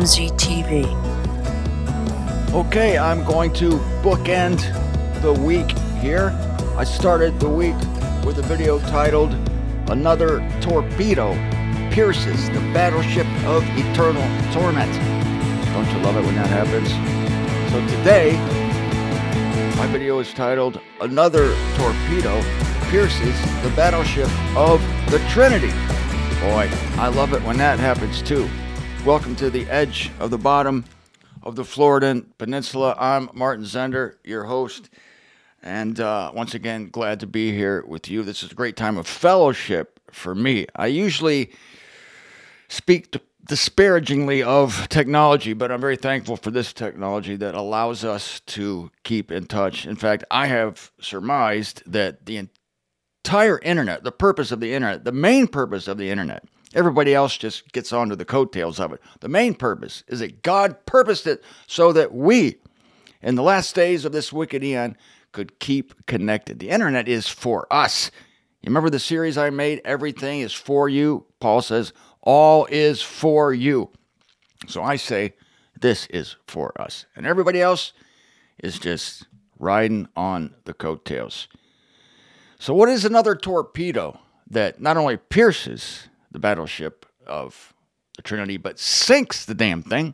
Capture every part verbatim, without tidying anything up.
Z T V. Okay, I'm going to bookend the week here. I started the week with a video titled "Another Torpedo Pierces the Battleship of Eternal Torment." Don't you love it when that happens? So today, my video is titled "Another Torpedo Pierces the Battleship of the Trinity." Boy, I love it when that happens too. Welcome to the edge of the bottom of the Floridan Peninsula. I'm Martin Zender, your host, and uh, once again, glad to be here with you. This is a great time of fellowship for me. I usually speak disparagingly of technology, but I'm very thankful for this technology that allows us to keep in touch. In fact, I have surmised that the entire internet, the purpose of the internet, the main purpose of the internet, everybody else just gets onto the coattails of it. The main purpose is that God purposed it so that we, in the last days of this wicked eon, could keep connected. The internet is for us. You remember the series I made, Everything is for You? Paul says, all is for you. So I say, this is for us. And everybody else is just riding on the coattails. So what is another torpedo that not only pierces the battleship of the Trinity, but sinks the damn thing?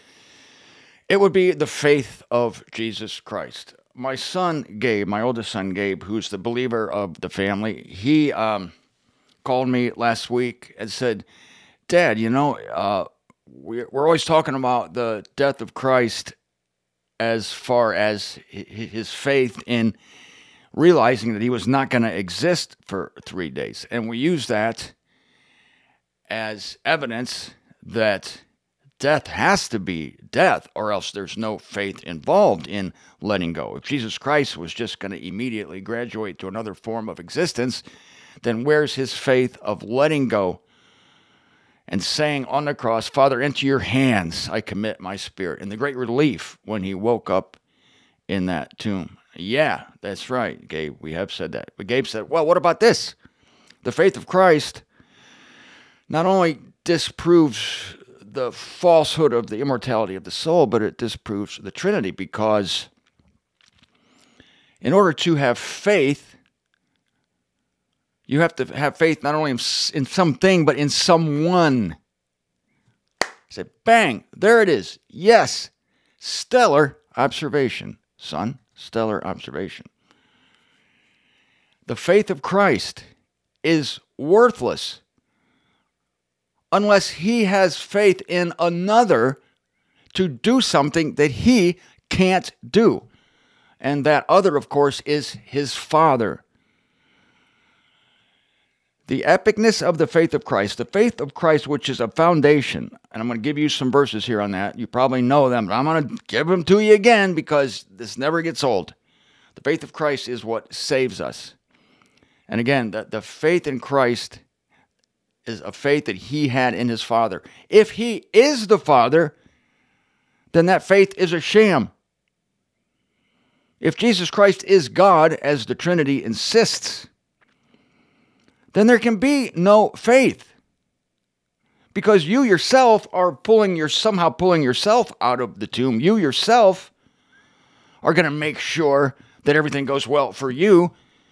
It would be the faith of Jesus Christ. My son, Gabe, my oldest son, Gabe, who's the believer of the family, he um, called me last week and said, Dad, you know, uh, we're, we're always talking about the death of Christ as far as his faith in realizing that he was not going to exist for three days. And we use that as evidence that death has to be death, or else there's no faith involved in letting go. If Jesus Christ was just going to immediately graduate to another form of existence, then where's his faith of letting go and saying on the cross, Father, into your hands I commit my spirit, and the great relief when he woke up in that tomb? Yeah, that's right, Gabe. We have said that. But Gabe said, well, what about this? The faith of Christ not only disproves the falsehood of the immortality of the soul, but it disproves the Trinity, because in order to have faith, you have to have faith not only in, in something, but in someone. I said, bang, there it is. Yes, stellar observation, son. Stellar observation. The faith of Christ is worthless unless he has faith in another to do something that he can't do. And that other, of course, is his Father. The epicness of the faith of Christ, the faith of Christ, which is a foundation, and I'm going to give you some verses here on that. You probably know them, but I'm going to give them to you again because this never gets old. The faith of Christ is what saves us. And again, the, the faith in Christ is a faith that he had in his Father. If he is the Father, then that faith is a sham. If Jesus Christ is God, as the Trinity insists, then there can be no faith, because you yourself are pulling your somehow pulling yourself out of the tomb. You yourself are going to make sure that everything goes well for you.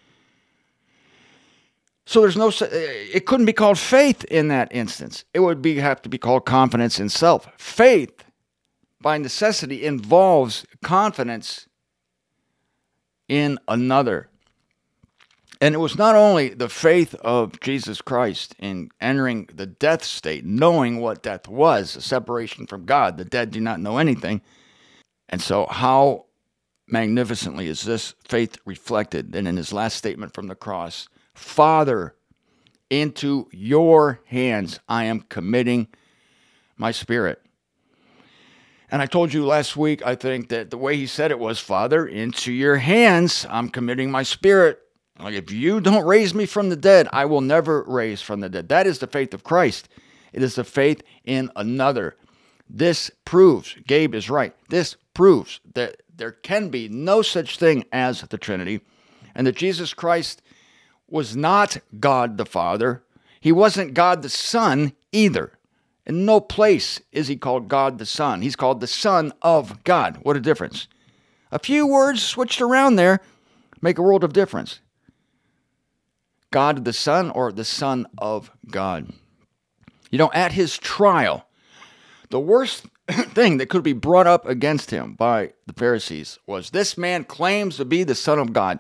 So there's no, it couldn't be called faith in that instance. It would be have to be called confidence in self. Faith, by necessity, involves confidence in another. And it was not only the faith of Jesus Christ in entering the death state, knowing what death was, a separation from God. The dead do not know anything. And so how magnificently is this faith reflected? And in his last statement from the cross, Father, into your hands I am committing my spirit. And I told you last week, I think, that the way he said it was, Father, into your hands I'm committing my spirit. Like, if you don't raise me from the dead, I will never raise from the dead. That is the faith of Christ. It is the faith in another. This proves, Gabe is right, this proves that there can be no such thing as the Trinity, and that Jesus Christ was not God the Father. He wasn't God the Son either. In no place is he called God the Son. He's called the Son of God. What a difference. A few words switched around there make a world of difference. God the Son or the Son of God. You know, at his trial, the worst thing that could be brought up against him by the Pharisees was, this man claims to be the Son of God.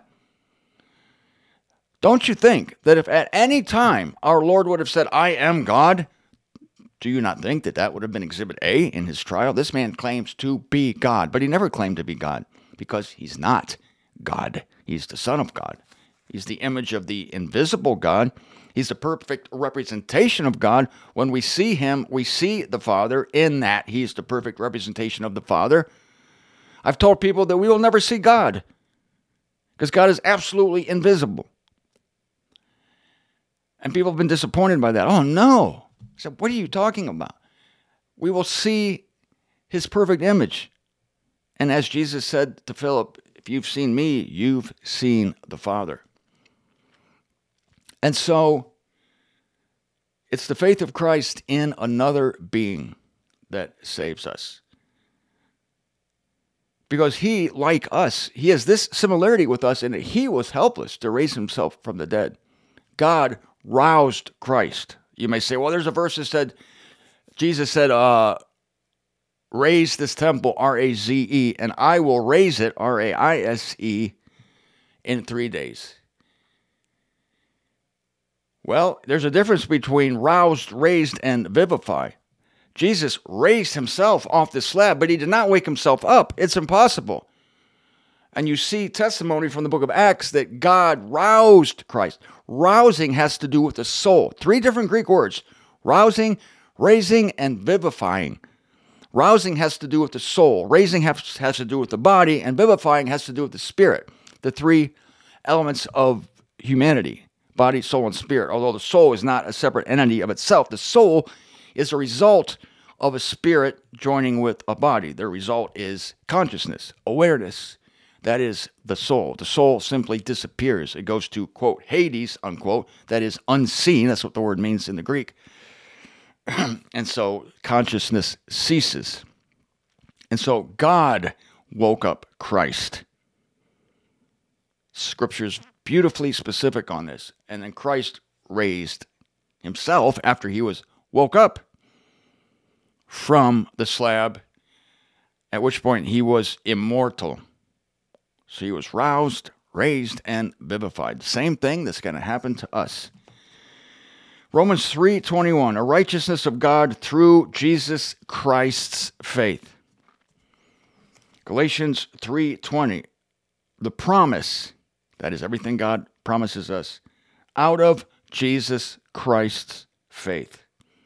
Don't you think that if at any time our Lord would have said, I am God, do you not think that that would have been Exhibit A in his trial? This man claims to be God, but he never claimed to be God because he's not God. He's the Son of God. He's the image of the invisible God. He's the perfect representation of God. When we see him, we see the Father. In that, he's the perfect representation of the Father. I've told people that we will never see God because God is absolutely invisible. And people have been disappointed by that. Oh, no. I said, what are you talking about? We will see his perfect image. And as Jesus said to Philip, if you've seen me, you've seen the Father. And so it's the faith of Christ in another being that saves us. Because he, like us, he has this similarity with us in that he was helpless to raise himself from the dead. God roused Christ. You may say, well, there's a verse that said, Jesus said, uh, raise this temple, R A Z E, and I will raise it, R A I S E, in three days. Well, there's a difference between roused, raised, and vivify. Jesus raised himself off the slab, but he did not wake himself up. It's impossible. And you see testimony from the book of Acts that God roused Christ. Rousing has to do with the soul. Three different Greek words: rousing, raising, and vivifying. Rousing has to do with the soul. Raising has, has to do with the body, and vivifying has to do with the spirit. The three elements of humanity: body, soul, and spirit. Although the soul is not a separate entity of itself, the soul is a result of a spirit joining with a body. The result is consciousness, awareness. That is the soul. The soul simply disappears. It goes to, quote, Hades, unquote. That is unseen. That's what the word means in the Greek. And so consciousness ceases. And so God woke up Christ. Scripture's beautifully specific on this. And then Christ raised himself after he was woke up from the slab, at which point he was immortal. So he was roused, raised, and vivified. Same thing that's going to happen to us. Romans three twenty-one, a righteousness of God through Jesus Christ's faith. Galatians three twenty, the promise, that is everything God promises us, out of Jesus Christ's faith.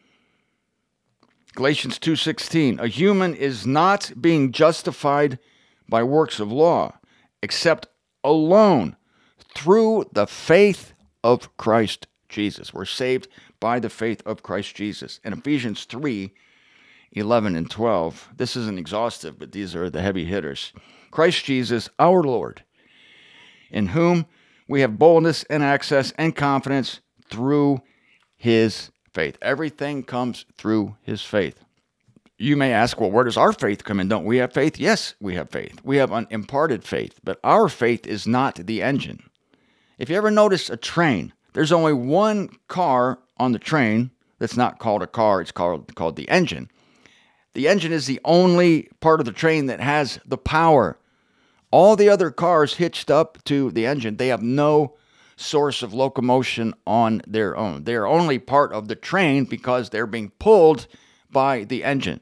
Galatians two sixteen, a human is not being justified by works of law, except alone through the faith of Christ Jesus. We're saved by the faith of Christ Jesus. In Ephesians three eleven and twelve, this isn't exhaustive, but these are the heavy hitters. Christ Jesus, our Lord, in whom we have boldness and access and confidence through his faith. Everything comes through his faith. You may ask, well, where does our faith come in? Don't we have faith? Yes, we have faith. We have an imparted faith, but our faith is not the engine. If you ever notice a train, there's only one car on the train that's not called a car. It's called, called the engine. The engine is the only part of the train that has the power. All the other cars hitched up to the engine, they have no source of locomotion on their own. They are only part of the train because they're being pulled by the engine.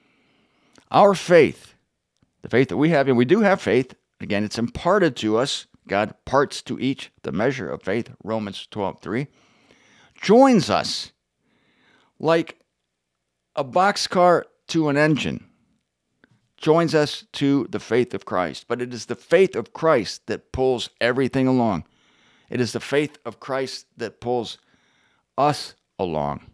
Our faith, the faith that we have, and we do have faith, again, it's imparted to us. God parts to each the measure of faith, Romans twelve three, joins us like a boxcar to an engine, joins us to the faith of Christ. But it is the faith of Christ that pulls everything along. It is the faith of Christ that pulls us along.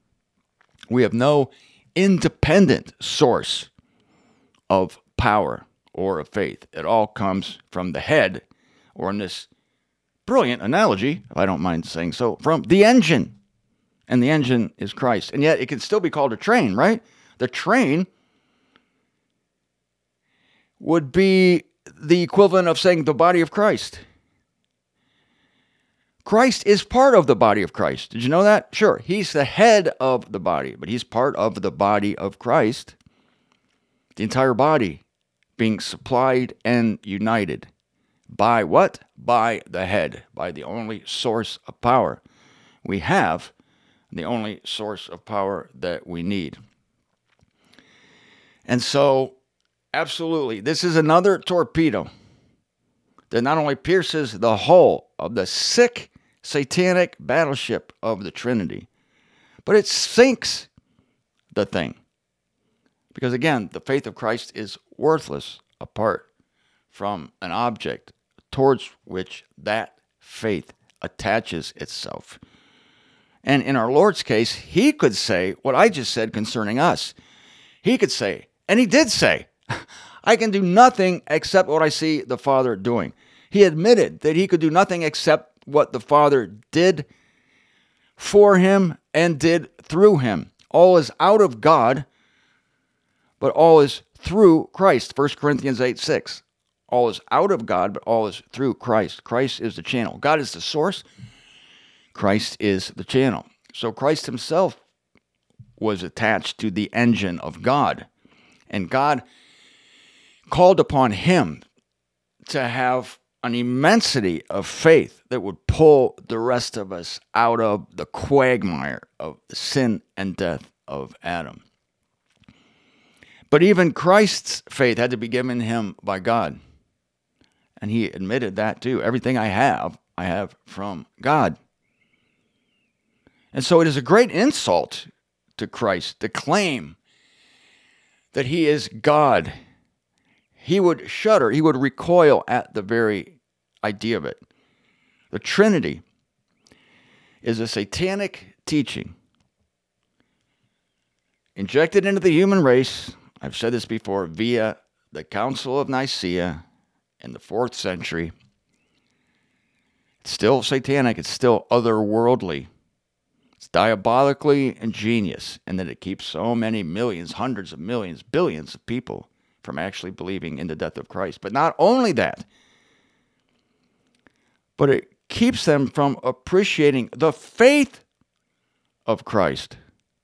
We have no independent source of power or of faith. It all comes from the head, or in this brilliant analogy, if I don't mind saying so, from the engine. and the engine is Christ. And yet it can still be called a train, right? The train would be the equivalent of saying the body of Christ. Christ is part of the body of Christ. Did you know that? Sure, he's the head of the body, but he's part of the body of Christ. The entire body being supplied and united. By what? By the head, by the only source of power we have, the only source of power that we need. And so, absolutely, this is another torpedo that not only pierces the hull of the sick, satanic battleship of the Trinity, but it sinks the thing. Because again, the faith of Christ is worthless apart from an object towards which that faith attaches itself. And in our Lord's case, he could say what I just said concerning us. He could say, and he did say, I can do nothing except what I see the Father doing. He admitted that he could do nothing except what the Father did for him and did through him. All is out of God, but all is through Christ. First Corinthians eight six. All is out of God, but all is through Christ. Christ is the channel. God is the source. Christ is the channel. So Christ himself was attached to the engine of God. And God called upon him to have an immensity of faith that would pull the rest of us out of the quagmire of the sin and death of Adam. But even Christ's faith had to be given him by God. And he admitted that too. Everything I have, I have from God. And so it is a great insult to Christ to claim that he is God. He would shudder, he would recoil at the very idea of it. The Trinity is a satanic teaching injected into the human race, I've said this before, via the Council of Nicaea in the fourth century. It's still satanic, it's still otherworldly. It's diabolically ingenious in that it keeps so many millions, hundreds of millions, billions of people from actually believing in the death of Christ. But not only that, but it keeps them from appreciating the faith of Christ.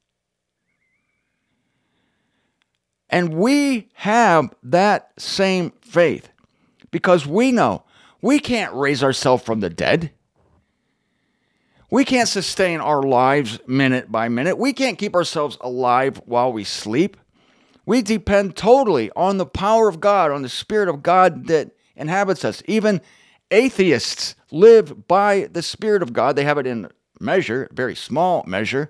And we have that same faith because we know we can't raise ourselves from the dead. We can't sustain our lives minute by minute. We can't keep ourselves alive while we sleep. We depend totally on the power of God, on the Spirit of God that inhabits us. Even atheists live by the Spirit of God. They have it in measure, very small measure.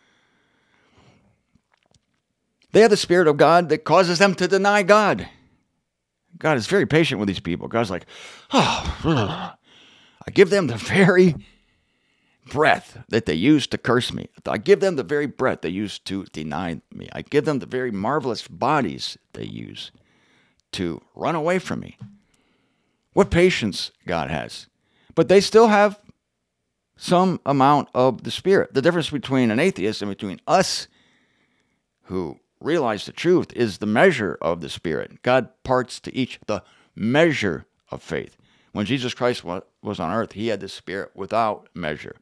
They have the Spirit of God that causes them to deny God. God is very patient with these people. God's like, oh, I give them the very breath that they use to curse me. I give them the very breath they use to deny me. I give them the very marvelous bodies they use to run away from me. What patience God has. But they still have some amount of the Spirit. The difference between an atheist and between us who realize the truth is the measure of the Spirit. God parts to each the measure of faith. When Jesus Christ was on earth, he had the Spirit without measure.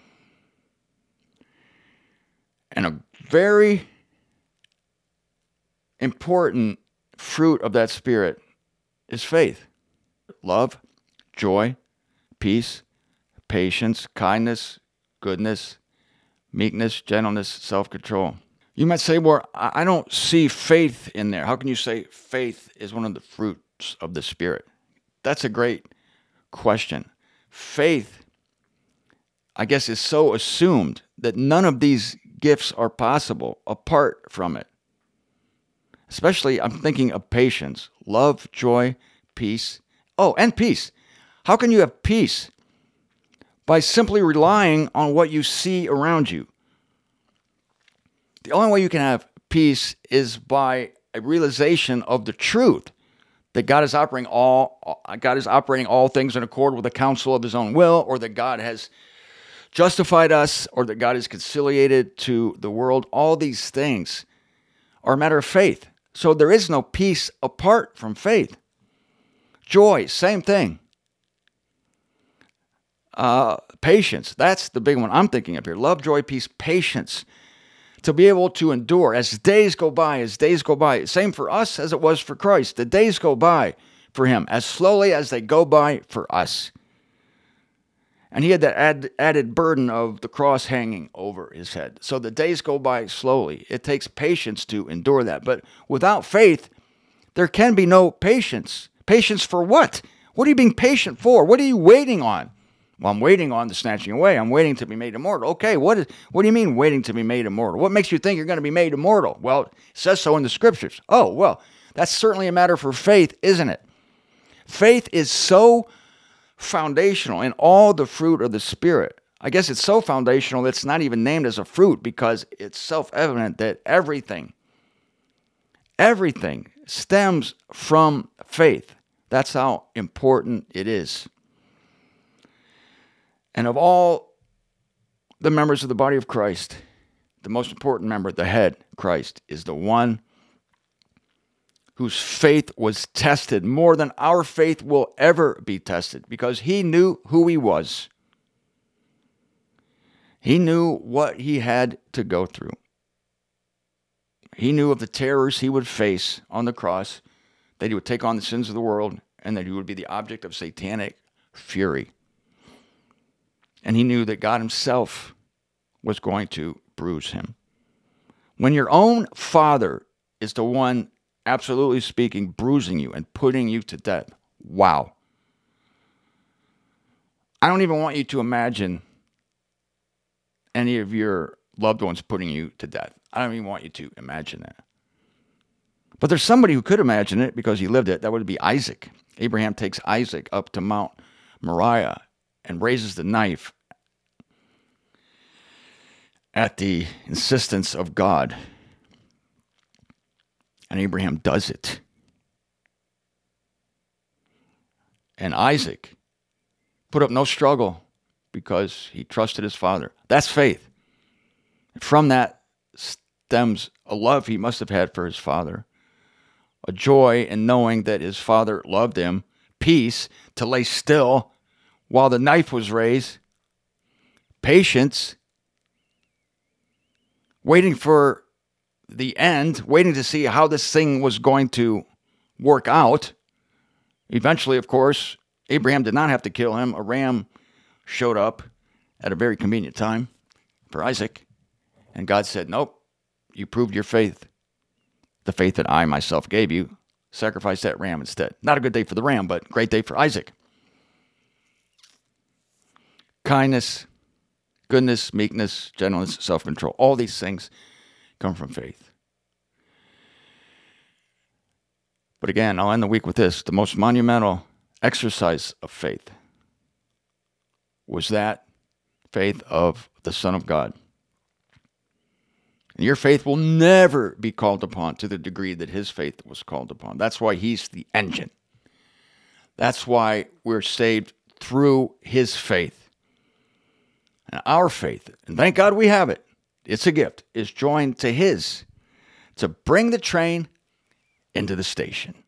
And a very important fruit of that Spirit is faith. Love, joy, peace, patience, kindness, goodness, meekness, gentleness, self-control. You might say, well, I don't see faith in there. How can you say faith is one of the fruits of the Spirit? That's a great question. Faith, I guess, is so assumed that none of these gifts are possible apart from it. Especially, I'm thinking of patience, love, joy, peace. Oh, and peace. How can you have peace? By simply relying on what you see around you. The only way you can have peace is by a realization of the truth that God is operating all God is operating all things in accord with the counsel of his own will, or that God has justified us, or that God is conciliated to the world. All these things are a matter of faith. So there is no peace apart from faith. Joy, same thing. Uh, patience, that's the big one I'm thinking of here. Love, joy, peace, patience. To be able to endure as days go by, as days go by. Same for us as it was for Christ. The days go by for him as slowly as they go by for us. And he had that add, added burden of the cross hanging over his head. So the days go by slowly. It takes patience to endure that. But without faith, there can be no patience. Patience for what? What are you being patient for? What are you waiting on? Well, I'm waiting on the snatching away. I'm waiting to be made immortal. Okay, what, is, what do you mean waiting to be made immortal? What makes you think you're going to be made immortal? Well, it says so in the scriptures. Oh, well, that's certainly a matter for faith, isn't it? Faith is so foundational in all the fruit of the Spirit. I guess it's so foundational that it's not even named as a fruit because it's self-evident that everything, everything stems from faith. That's how important it is. And of all the members of the body of Christ, the most important member, the head, Christ, is the one whose faith was tested more than our faith will ever be tested, because he knew who he was. He knew what he had to go through. He knew of the terrors he would face on the cross, that he would take on the sins of the world, and that he would be the object of satanic fury. And he knew that God himself was going to bruise him. When your own father is the one, absolutely speaking, bruising you and putting you to death, wow. I don't even want you to imagine any of your loved ones putting you to death. I don't even want you to imagine that. But there's somebody who could imagine it because he lived it. That would be Isaac. Abraham takes Isaac up to Mount Moriah and raises the knife at the insistence of God. And Abraham does it. And Isaac put up no struggle because he trusted his father. That's faith. From that stems a love he must have had for his father, a joy in knowing that his father loved him, peace to lay still while the knife was raised, patience, waiting for the end, waiting to see how this thing was going to work out. Eventually, of course, Abraham did not have to kill him. A ram showed up at a very convenient time for Isaac. And God said, nope, you proved your faith. The faith that I myself gave you. Sacrifice that ram instead. Not a good day for the ram, but great day for Isaac. Kindness, goodness, meekness, gentleness, self-control. All these things come from faith. But again, I'll end the week with this. The most monumental exercise of faith was that faith of the Son of God. And your faith will never be called upon to the degree that his faith was called upon. That's why he's the engine. That's why we're saved through his faith. And our faith, and thank God we have it, it's a gift, is joined to his to bring the train into the station.